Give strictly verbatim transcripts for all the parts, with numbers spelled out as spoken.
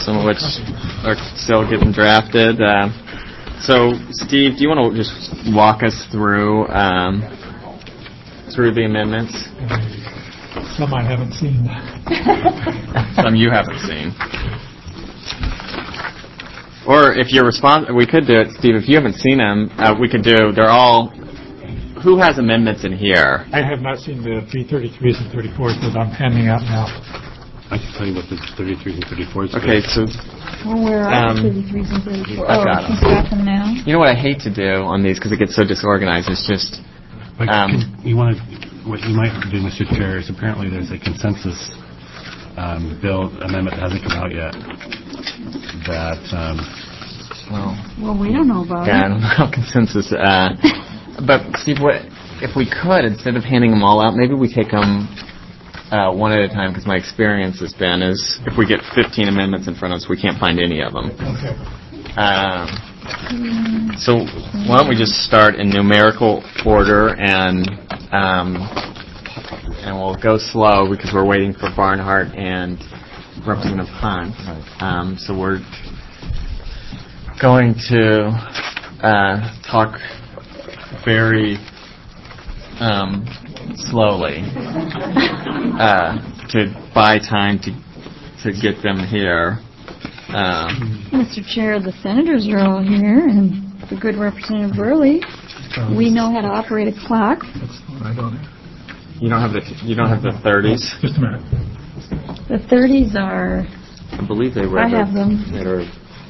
some of which are still getting drafted. Uh, so, Steve, do you want to just walk us through um, through the amendments? Some I haven't seen. Some you haven't seen. Or if you're respons- we could do it, Steve. If you haven't seen them, uh, we could do. They're all. Who has amendments in here? I have not seen the B thirty-threes and thirty-fours that I'm handing out now. I can tell you what the thirty-threes and thirty-fours are. Okay, so. Well, where are um, the thirty-threes and thirty-fours? I've Oh, got he's them. got them now. You know what I hate to do on these because it gets so disorganized. It's just. Like, Um, you want to, what you might do, Mister Chair, is apparently there's a consensus um, bill amendment that hasn't come out yet. That. Um, well. Well, we don't know about Yeah, I it. don't know consensus. Uh, but Steve, what if we could instead of handing them all out, maybe we take them uh, one at a time? Because my experience has been is if we get fifteen amendments in front of us, we can't find any of them. Okay. Um, so why don't we just start in numerical order and um, and we'll go slow because we're waiting for Barnhart and Representative Hunt. Um, so we're going to uh, talk very um, slowly uh, to buy time to to get them here. Um, Mister Chair, the senators are all here, and the good Representative Burley. Um, We know how to operate a clock. That's, I don't have. you don't have the you don't have the thirties. Just a minute. The thirties are. I believe they were. I have them. That are.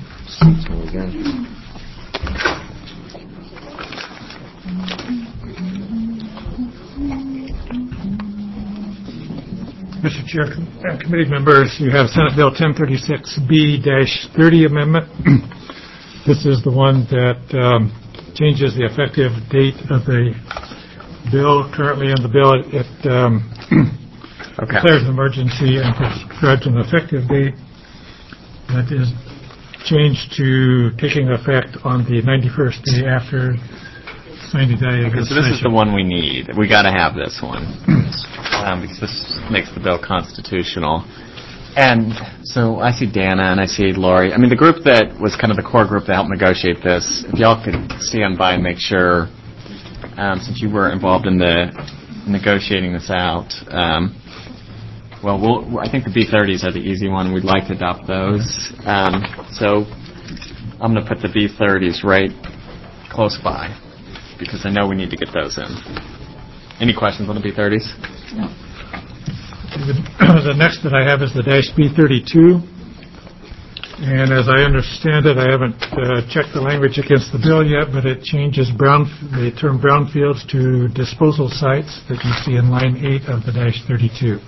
Mister Chair, uh, committee members, you have Senate Bill ten thirty-six B thirty amendment. This is the one that um, changes the effective date of the bill. Currently in the bill, it um, Okay. declares an emergency and prescribes an effective date that is changed to taking effect on the ninety-first day after ninety day Okay, so this is the one we need. We got to have this one um, because this makes the bill constitutional. And so I see Dana and I see Lori. I mean, the group that was kind of the core group that helped negotiate this. If y'all could stand by and make sure, um, since you were involved in the negotiating this out. Um, well, we'll, I think the B thirties are the easy one. We'd like to adopt those. Um, so I'm going to put the B thirties right close by because I know we need to get those in. Any questions on the B thirties? No. The next that I have is the dash B thirty-two. And as I understand it, I haven't uh, checked the language against the bill yet, but it changes brown, the term brownfields to disposal sites that you see in line eight of the dash thirty-two.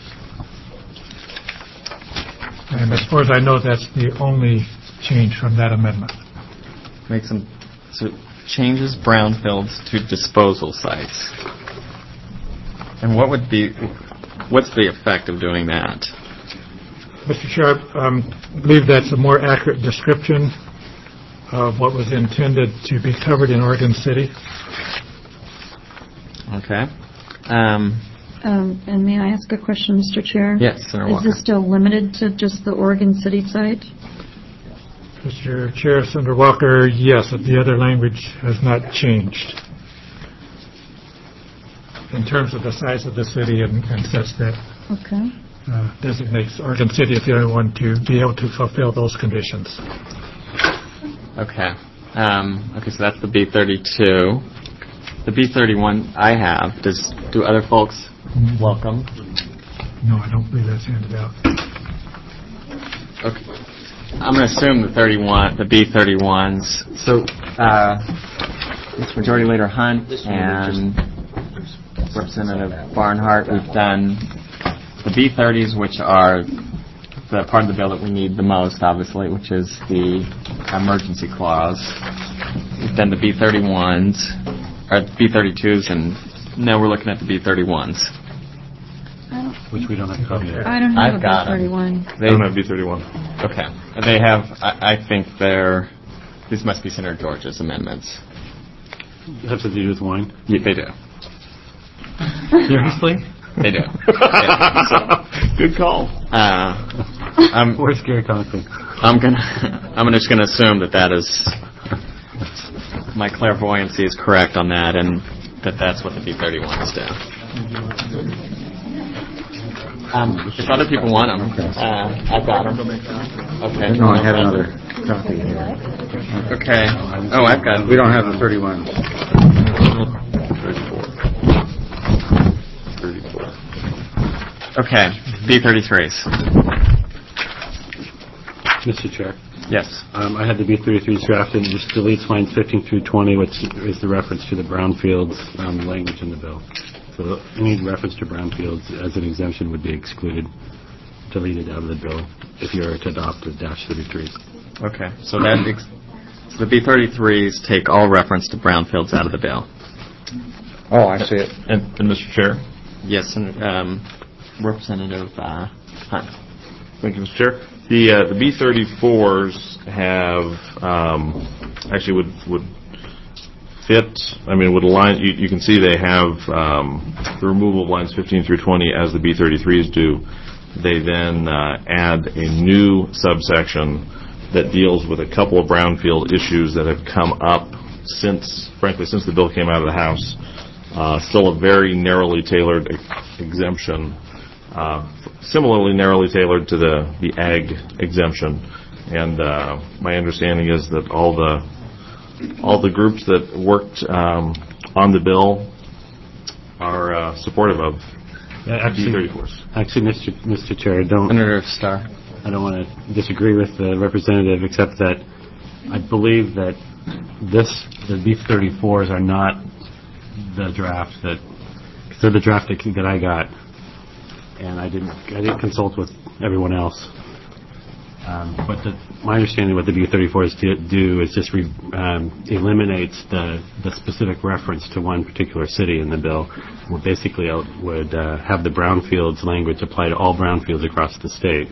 And as far as I know, that's the only change from that amendment. Make some, so it changes brownfields to disposal sites. And what would be, what's the effect of doing that? Mister Chair, I um, believe that's a more accurate description of what was intended to be covered in Oregon City. Okay. Um, Um, and may I ask a question, Mister Chair? yes, Senator Is Walker. this still limited to just the Oregon City site? Mister Chair, Senator Walker, yes, the other language has not changed in terms of the size of the city and, and such that Okay. uh, designates Oregon City as the only one to be able to fulfill those conditions. Okay. Um, okay, so that's the B thirty-two. The B thirty-one I have. Does do other folks welcome? No, I don't believe that's handed out. Okay. I'm going to assume the thirty-one, the B thirty-ones. So, uh, it's Majority Leader Hunt and Representative Barnhart. We've done the B thirties, which are the part of the bill that we need the most, obviously, which is the emergency clause. We've done the B thirty-ones, or B thirty-twos, and now we're looking at the B thirty-ones. I don't, which we don't have a copy of. I don't have I've a got B 'em. thirty-one. They, I don't have B thirty-one. okay. They have, I, I think they're, these must be Senator George's amendments. Has to do with wine. Yeah, they do. Seriously? They do. Yeah, so, Good call. uh, um, Where's Gary Conklin? I'm gonna, I'm just gonna assume that that is, my clairvoyancy is correct on that, and that that's what the B thirty-ones do. Um, if other people want them, uh, I've got them. Okay. No, I have another copy here. Okay. Oh, I've got. We don't have the thirty-one. Okay. B thirty-threes. Mister Chair, Yes. um, I had the B thirty-threes drafted, and just deletes lines fifteen through twenty, which is the reference to the brownfields um, language in the bill. So any reference to brownfields as an exemption would be excluded, deleted out of the bill if you were to adopt the dash thirty-threes. Okay. So that ex- so the B thirty-threes take all reference to brownfields out of the bill. Oh, I see it. And, and Mister Chair? Yes, and um, Representative uh, Hunt. Thank you, Mister Chair. The uh, the B thirty-fours have um, actually would would fit. I mean, would align. You, you can see they have um, the removal of lines fifteen through twenty as the B thirty-threes do. They then uh, add a new subsection that deals with a couple of brownfield issues that have come up since, frankly, since the bill came out of the House. Uh, still a very narrowly tailored ex- exemption. Uh, similarly narrowly tailored to the, the ag exemption. And uh, my understanding is that all the all the groups that worked um, on the bill are uh, supportive of Yeah, B thirty-fours. Actually, Mister Mister Chair, I don't, Senator Starr. I don't want to disagree with the representative, except that I believe that this, the B thirty-fours are not the draft that, they're the draft that, that I got. And I didn't, I didn't consult with everyone else. Um, but the, my understanding of what the B thirty-fours do, do is just re, um, eliminates the, the specific reference to one particular city in the bill. Would basically uh, would uh, have the brownfields language apply to all brownfields across the state.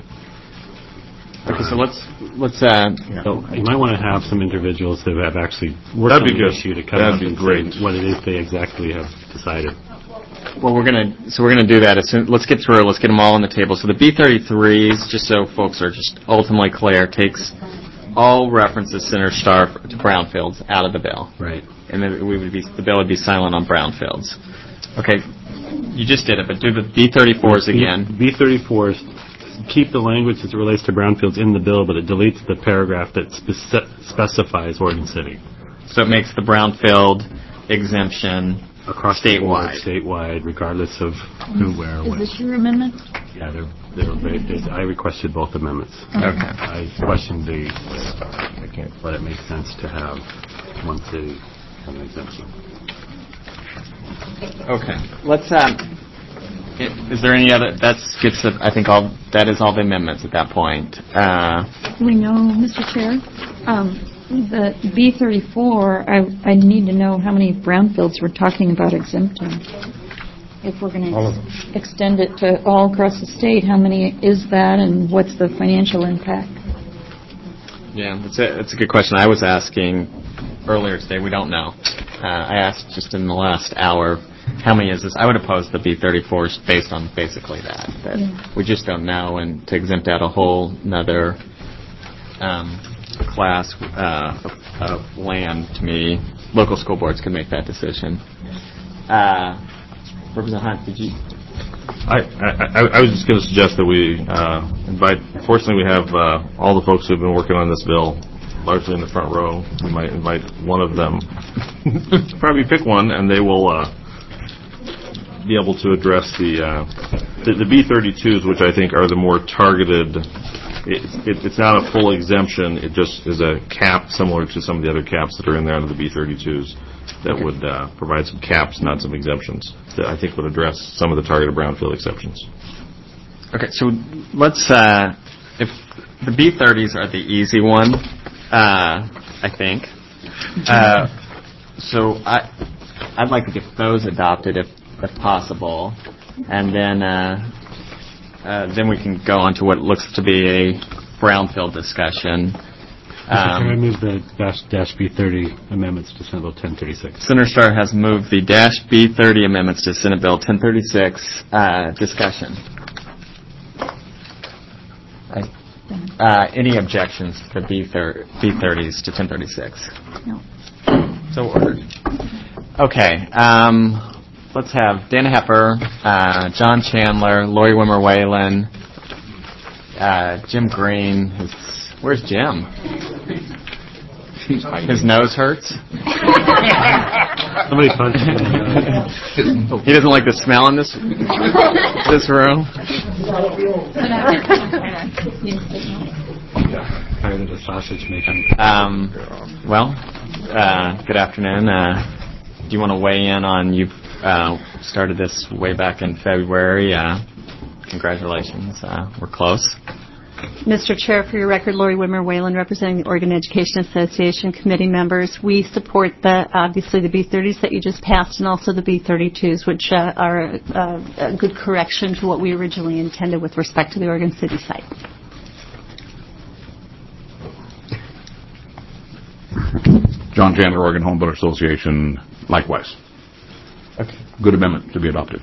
Okay, so let's let's. Uh, So you might want to have some individuals that have actually worked That'd on be the good. issue to come That'd up be and great. say what it is they exactly have decided. Well, we're gonna so we're gonna do that as soon. Let's get through. Let's get them all on the table. So the B thirty-threes, just so folks are just ultimately clear, takes all references Senator Starr to brownfields out of the bill, Right. and then we would be the bill would be silent on brownfields. Okay, you just did it, but do the B thirty-fours again. B thirty-fours keep the language as it relates to brownfields in the bill, but it deletes the paragraph that speci- specifies Oregon City. So it makes the brownfield exemption Across the board, statewide. statewide, regardless of who, where, Is when. this your amendment? Yeah, they're, they're, very- there's- I requested both amendments. Okay. I questioned the, I can't let it make sense to have one city have an exemption. Okay. Let's. Um, i- is there any other? That's gets. The, I think all that is all the amendments at that point. Uh, We know, Mister Chair, um, the B thirty-four, I, I need to know how many brownfields we're talking about exempting. If we're going All of to them. extend it to all across the state, how many is that and what's the financial impact? yeah, that's a that's a good question. I was asking earlier today. We don't know. Uh, I asked just in the last hour, how many is this? I would oppose the B thirty-fours based on basically that. That Yeah. we just don't know, and to exempt out a whole another um, class uh, of, of land, to me, local school boards can make that decision. Uh, Representative Hunt, did you? I, I, I was just going to suggest that we uh, invite, fortunately we have uh, all the folks who have been working on this bill largely in the front row. We might invite one of them, probably pick one, and they will uh, be able to address the, uh, the, the B thirty-twos, which I think are the more targeted. It, it, it's not a full exemption, it just is a cap similar to some of the other caps that are in there under the B thirty-twos that would uh, provide some caps, not some exemptions, that I think would address some of the targeted brownfield exceptions. Okay, so let's, uh, if the B thirties are the easy one, uh, I think. Uh, so I, I'd like to get those adopted if, if possible, and then, uh, uh, then we can go on to what looks to be a brownfield discussion. Mister Chair, I Um, move the dash, dash B thirty amendments to Senate Bill ten thirty-six. Senator Starr has moved the dash B thirty amendments to Senate Bill ten thirty-six. Uh, discussion. I, uh, any objections to the B thirties to ten thirty-six? No. So ordered. Okay. Um, let's have Dana Hepper, uh, John Chandler, Lori Wimmer Whalen, uh, Jim Green. Who's, where's Jim? His nose hurts. Somebody punched him. He doesn't like the smell in this this room. Tired of the sausage making. Um, well, uh, good afternoon. Uh, do you want to weigh in on, you've uh, started this way back in February. Uh, congratulations. Uh, we're close. Mister Chair, for your record, Lori Wimmer Whalen, representing the Oregon Education Association committee members. We support the obviously the B thirties that you just passed, and also the B thirty-twos, which uh, are uh, a good correction to what we originally intended with respect to the Oregon City site. John Chandler, Oregon Home Builder Association, likewise. Okay. Good amendment to be adopted.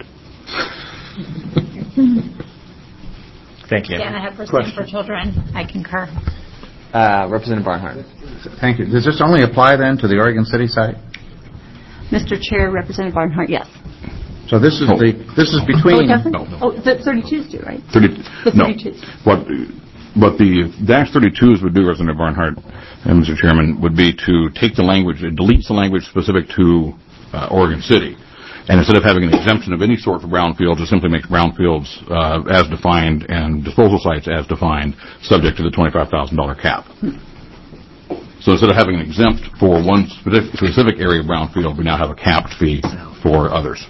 Thank you. Dana Hepper, Stand for Children. I concur. Uh, Representative Barnhart. Thank you. Does this only apply then to the Oregon City site? Mister Chair, Representative Barnhart, yes. So this is Oh. the, this is Oh, it between, doesn't? No, no. Oh, the thirty-twos do, right? thirty, The no. thirty-twos. What, what the dash thirty-twos would do, Representative Barnhart and Mister Chairman, would be to take the language, it deletes the language specific to uh, Oregon City. And instead of having an exemption of any sort for brownfields, it simply makes brownfields uh, as defined and disposal sites as defined, subject to the twenty-five thousand dollars cap. So instead of having an exempt for one specific, specific area of brownfield, we now have a capped fee for others.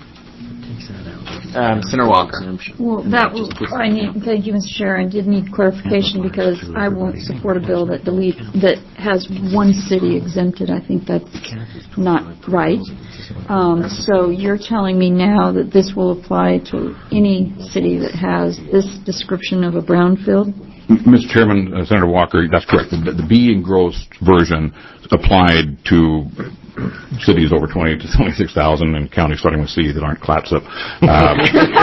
Um, Senator Walker. Well, that was, I need, thank you, Mister Chair. I did need clarification because I won't support a bill that delete, that has one city exempted. I think that's not right. Um, so you're telling me now that this will apply to any city that has this description of a brownfield? Mister Chairman, uh, Senator Walker, that's correct. The, the B engrossed version applied to cities over twenty to twenty-six thousand and counties starting with C that aren't Clatsop, um,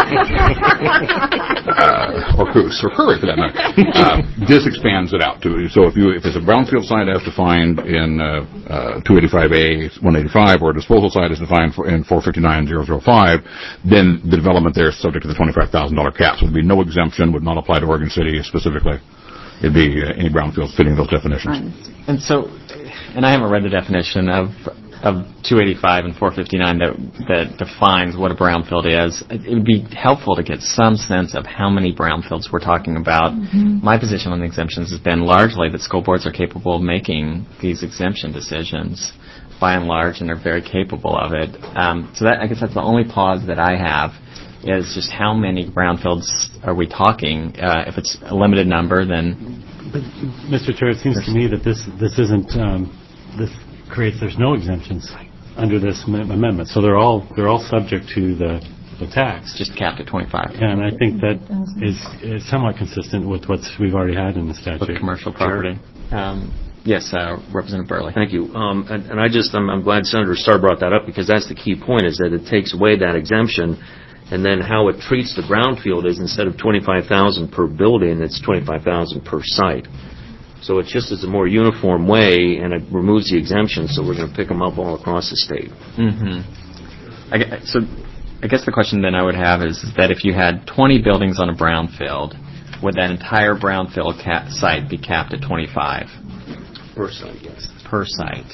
uh, or Coos, or Curry for that matter. Uh, this expands it out to, so if you, if it's a brownfield site as defined in uh, uh, two eighty-five A one eighty-five, or a disposal site as defined for, in four fifty-nine thousand five, then the development there is subject to the twenty-five thousand dollars cap. So there would be no exemption, would not apply to Oregon City specifically. It'd be uh, any brownfields fitting those definitions. And so, and I haven't read the definition of of two eighty-five and four fifty-nine that that defines what a brownfield is. It would be helpful to get some sense of how many brownfields we're talking about. Mm-hmm. My position on the exemptions has been largely that school boards are capable of making these exemption decisions by and large, and they're very capable of it. Um, so that, I guess that's the only pause that I have, is just how many brownfields are we talking? Uh, if it's a limited number, then... But, Mister Chair, it seems to me that this this isn't um, this creates there's no exemptions under this am- amendment, so they're all they're all subject to the the tax. Just capped at twenty-five. And I think that is, is somewhat consistent with what we've already had in the statute. With commercial property. Um, yes, uh, Representative Burley. Thank you. Um, and, and I just I'm, I'm glad Senator Starr brought that up, because that's the key point, is that it takes away that exemption. And then how it treats the brownfield is, instead of twenty-five thousand dollars per building, it's twenty-five thousand dollars per site. So it just is a more uniform way, and it removes the exemptions, so we're going to pick them up all across the state. Mm-hmm. I guess, so I guess the question then I would have is, is that if you had twenty buildings on a brownfield, would that entire brownfield cap site be capped at twenty-five? Per site, yes. Per site.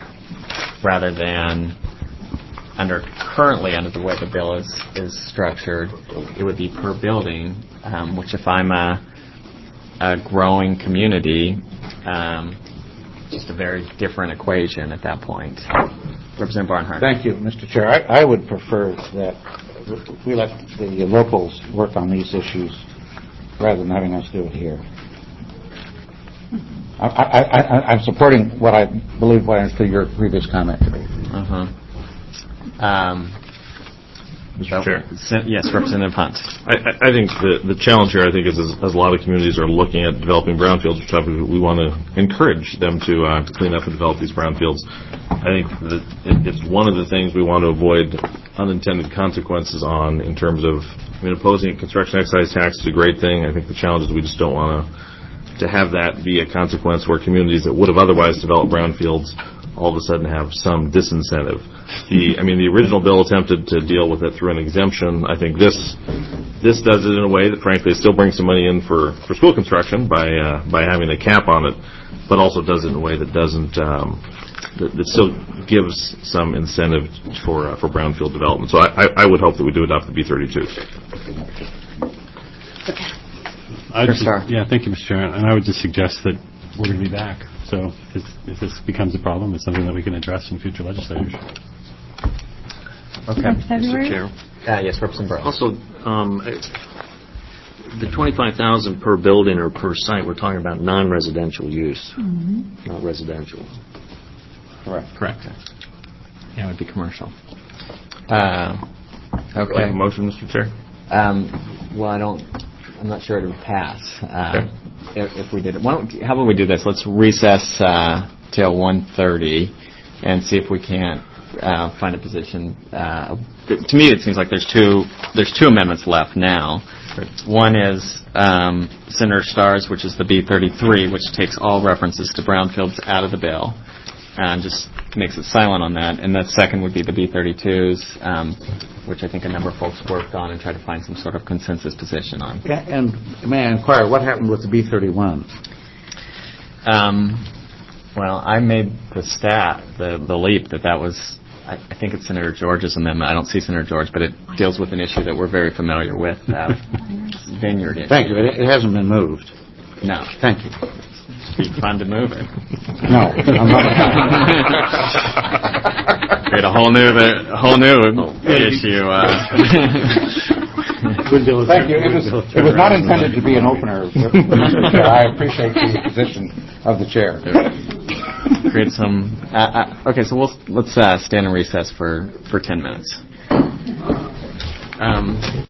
Rather than... Under currently under the way the bill is, is structured, it would be per building, um, which if I'm a, a growing community, um, just a very different equation at that point. Representative Barnhart. Thank you, Mister Chair. I, I would prefer that we let the locals work on these issues rather than having us do it here. I, I, I, I'm supporting what I believe what I understood your previous comment to be. Uh-huh. Um, Mister Chair. Yes, Representative Hunt. I, I think the, the challenge here, I think, is as, as a lot of communities are looking at developing brownfields, which we want to encourage them to, uh, to clean up and develop these brownfields. I think that it, it's one of the things we want to avoid unintended consequences on, in terms of, I mean, opposing a construction excise tax is a great thing. I think the challenge is we just don't want to to have that be a consequence where communities that would have otherwise developed brownfields all of a sudden have some disincentive. The, I mean, the original bill attempted to deal with it through an exemption. I think this this does it in a way that, frankly, still brings some money in for, for school construction by uh, by having a cap on it, but also does it in a way that doesn't um, that, that still gives some incentive for uh, for brownfield development. So I, I, I would hope that we do adopt the B thirty-two. I just, yeah, thank you, Mister Chairman. And I would just suggest that we're going to be back. So if, if this becomes a problem, it's something that we can address in future legislatures. Okay. Mister Chair. Uh, yes, Representative Burrows. Also, um, the twenty-five thousand per building or per site, we're talking about non-residential use, mm-hmm. not residential. Correct. Correct. Yeah, it would be commercial. Uh, okay. Like a motion, Mister Chair? Um, well, I don't. I'm not sure it would pass uh, okay. if, if we did it. Why don't, how about we do this? Let's recess uh, till one thirty and see if we can't uh, find a position. Uh, to me, it seems like there's two there's two amendments left now. One is um, Senator Starr's, which is the B thirty-three, which takes all references to brownfields out of the bill and just makes it silent on that. And the second would be the B thirty-twos, um, which I think a number of folks worked on and tried to find some sort of consensus position on. Yeah, and may I inquire, what happened with the B thirty-one? Um, well, I made the stat, the, the leap, that that was, I, I think it's Senator George's amendment. I don't see Senator George, but it deals with an issue that we're very familiar with, uh, vineyard issue. Thank you. It, it hasn't been moved. No. Thank you. It'd be fun to move it. No, I'm not. Create a whole new, a whole new issue. Uh. Thank you. It was, it was not intended to be an opener. I appreciate the position of the chair. Create some. Uh, uh, okay, so we'll let's uh, stand in recess for for ten minutes. Um,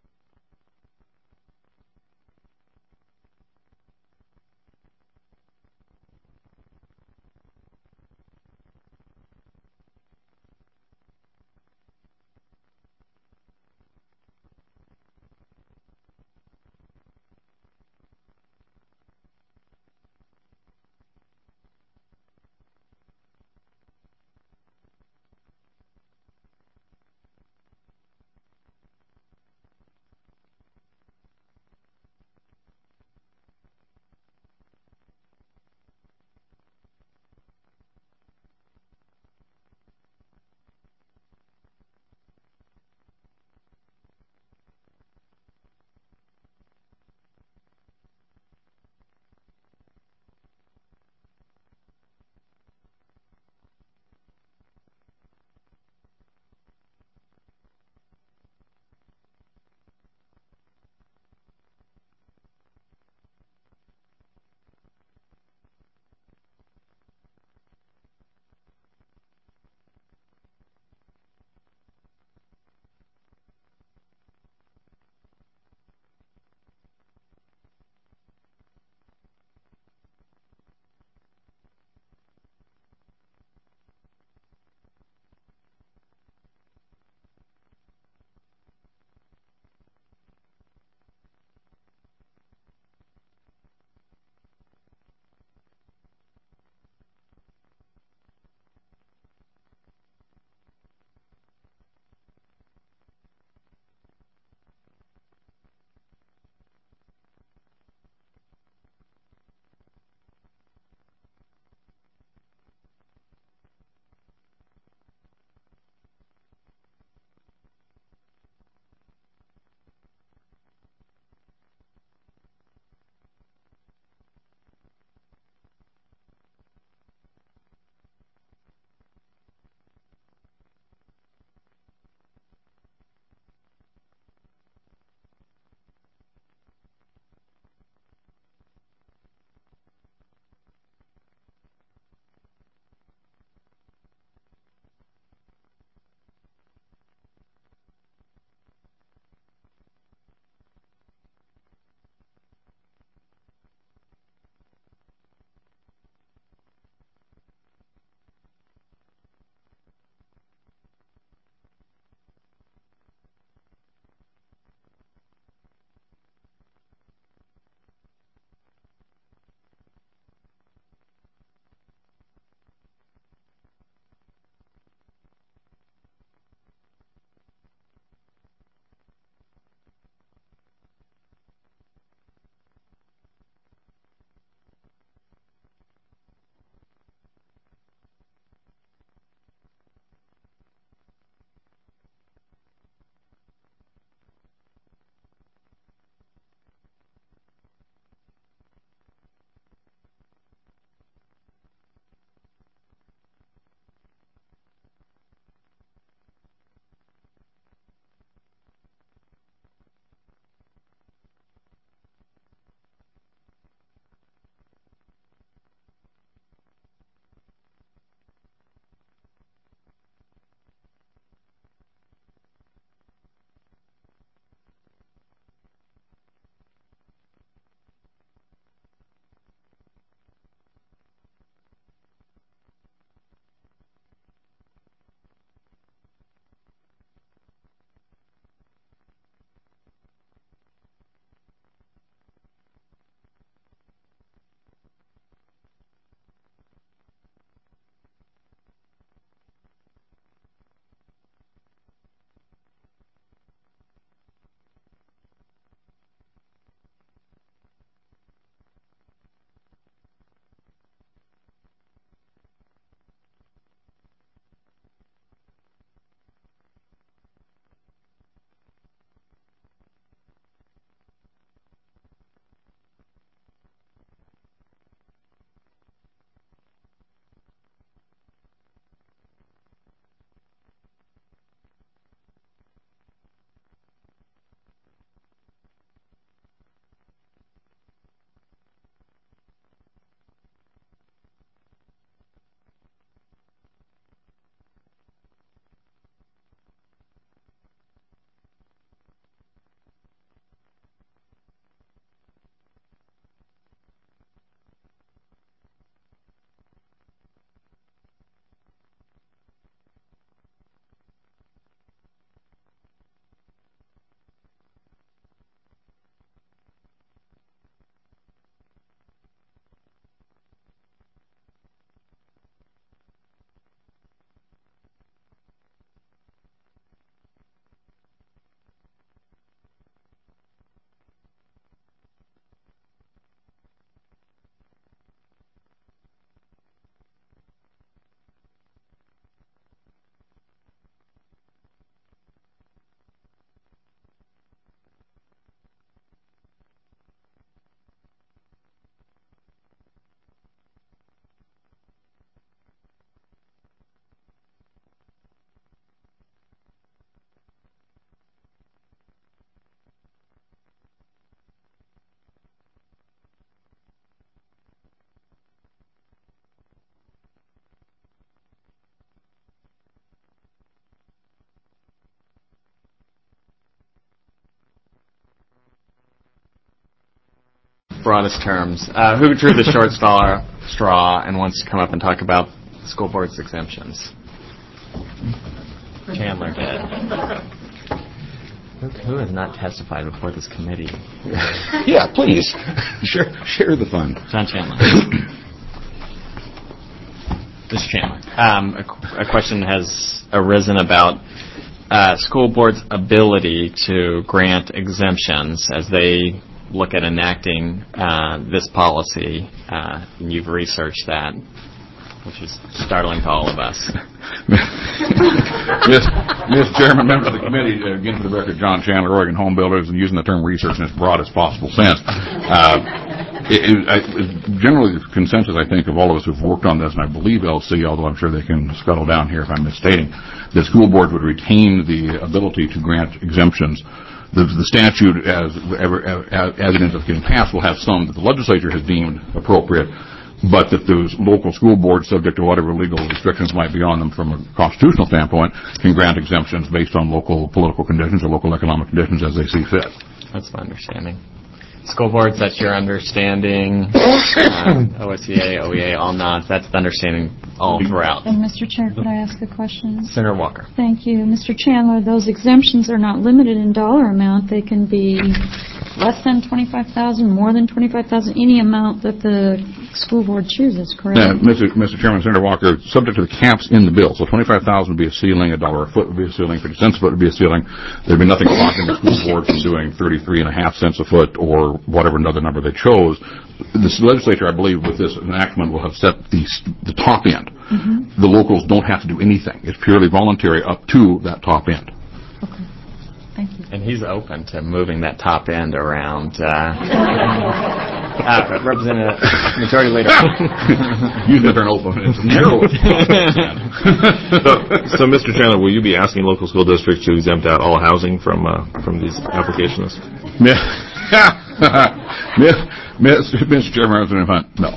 broadest terms. Uh, who drew the short straw, straw and wants to come up and talk about the school board's exemptions? Chandler did. Who, who has not testified before this committee? Yeah, please. share, share the fun. John Chandler. This Chandler. Um, a, a question has arisen about uh, school board's ability to grant exemptions as they look at enacting uh, this policy. Uh, and you've researched that, which is startling to all of us. Mister Mister Chairman, members of the committee, uh, again for the record, John Chandler, Oregon Home Builders, and using the term research in its broadest possible sense. Uh, it, it, I, it, generally, the consensus, I think, of all of us who've worked on this, and I believe L C, although I'm sure they can scuttle down here if I'm misstating, that school boards would retain the ability to grant exemptions. The, the statute, as, as, as it ends up getting passed, will have some that the legislature has deemed appropriate, but that the local school board, subject to whatever legal restrictions might be on them from a constitutional standpoint, can grant exemptions based on local political conditions or local economic conditions as they see fit. That's my understanding. School boards, that's your understanding. uh, O S C A, O E A, all nods. That's the understanding all throughout. And Mister Chair, could I ask a question? Senator Walker. Thank you. Mister Chandler, those exemptions are not limited in dollar amount. They can be less than twenty-five thousand dollars, more than twenty-five thousand dollars, any amount that the school board chooses, correct? Uh, Mister Mister Chairman, Senator Walker, subject to the caps in the bill. So twenty-five thousand dollars would be a ceiling, a dollar a foot would be a ceiling, fifty cents a foot would be a ceiling. There'd be nothing blocking the school board from doing thirty-three and a half cents a foot or whatever another number they chose. The legislature, I believe, with this enactment will have set the, the top end. Mm-hmm. The locals don't have to do anything. It's purely voluntary up to that top end. Okay. Thank you. And he's open to moving that top end around. Uh, uh, Representative Majority Leader. Use the term open. It's narrow. so, so, Mister Chandler, will you be asking local school districts to exempt out all housing from uh, from these applications? Mister Chairman, no.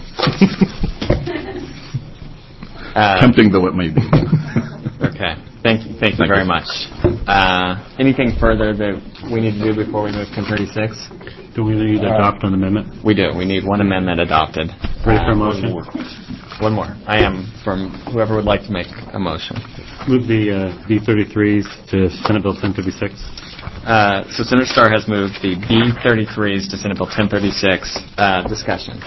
Uh, Tempting though it may be. Okay. Thank you. Thank you Thank very you. much. Uh, anything further that we need to do before we move to thirty-six? Do we need to adopt an amendment? We do. We need one amendment adopted. Ready for a Uh, motion? One more. One more. I am from whoever would like to make a motion. Move the uh, B thirty-threes to Senate Bill ten thirty-six. Uh, so Senator Starr has moved the B thirty-threes to Senate Bill ten thirty-six. Uh, discussion.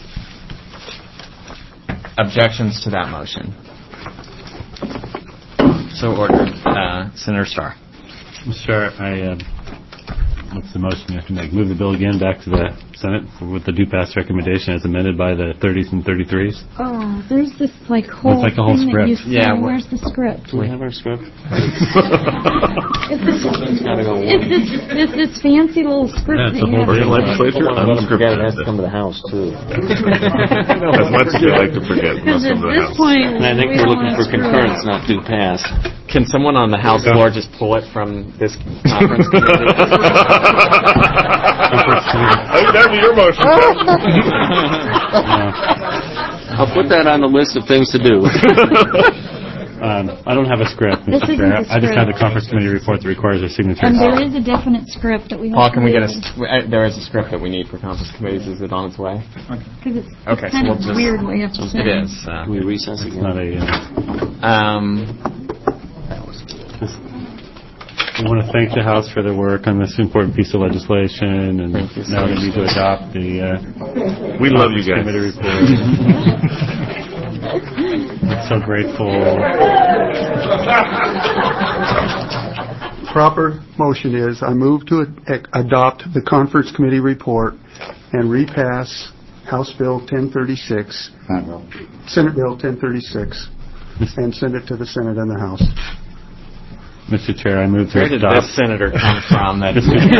Objections to that motion? So ordered. Uh, Senator Starr. Mister Chair, I, uh, what's the motion you have to make? Move the bill again back to the Senate with the due pass recommendation as amended by the thirties and thirty-threes? Oh, there's this like whole like a whole thing script. that you say. Yeah, Where's the script? Do we have our script? It's this, it's this, this, this fancy little script. Yeah, it's that a you whole have. thing. Legislature? Let them forget it has to come to the House, too. As much as you like to forget, it must Because at come to the this House. point, And I think we we're don't looking wanna for screw it concurrence, up. not due pass. Can someone on the House floor just pull it from this conference committee? I think that'd be your motion. I'll put that on the list of things to do. Um, I don't have a script, This Mister isn't Chair. the I just have the script. conference committee report that requires a signature. And there is a definite script that we have Paul, to can we get a? read. St- uh, there is a script that we need for conference committees. Is it on its way? Because it's, Okay, it's so kind we'll of just- weird what you have to say. It is. Uh, Can we recess It's again? not a, uh, um, I want to thank the House for their work on this important piece of legislation, and Thank you, sir. now they need to adopt the uh, We love you guys. committee report. I'm so grateful. Proper motion is, I move to ad- adopt the conference committee report and repass House Bill ten thirty-six, Senate Bill ten thirty-six, and send it to the Senate and the House. Mister Chair, I move to where did adopt. this senator come from that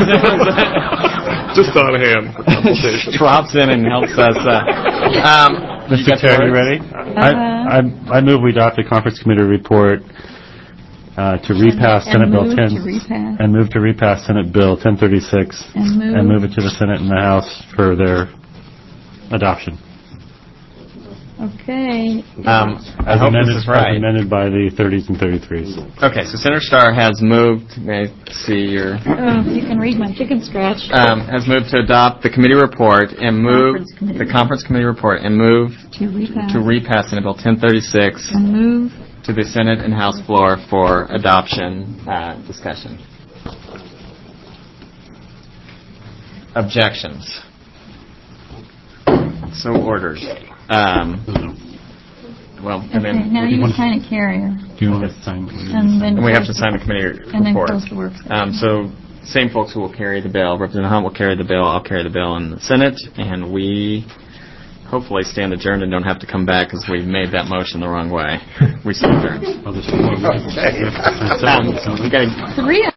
Just on hand for consultation. drops in and helps us? Uh, um, you Mister got the Chair, you words? ready? I, I, I move we adopt the conference committee report uh, to repass And Senate Bill move ten to repass. and move to repass Senate Bill ten thirty-six And move. and move it to the Senate and the House for their adoption. Okay. Um, I As hope amended, this is as right. amended by the thirties and thirty-threes. Okay, so Senator Starr has moved, may I see your, Oh, you can read my chicken scratch. um, has moved to adopt the committee report and move, Conference committee. the conference committee report and move To repass. to repass Senate Bill ten thirty-six And move. to the Senate and House floor for adoption, uh, discussion. Objections? So ordered. Um, well, and Okay, then, now you sign a carrier. Do you want to sign? And then. and we have to sign the committee And then report. close the work session. Um, so, same folks who will carry the bill. Representative Hunt will carry the bill. I'll carry the bill in the Senate, and we hopefully stand adjourned and don't have to come back because we made that motion the wrong way. We stand adjourned. Oh, this one. Um, we got Three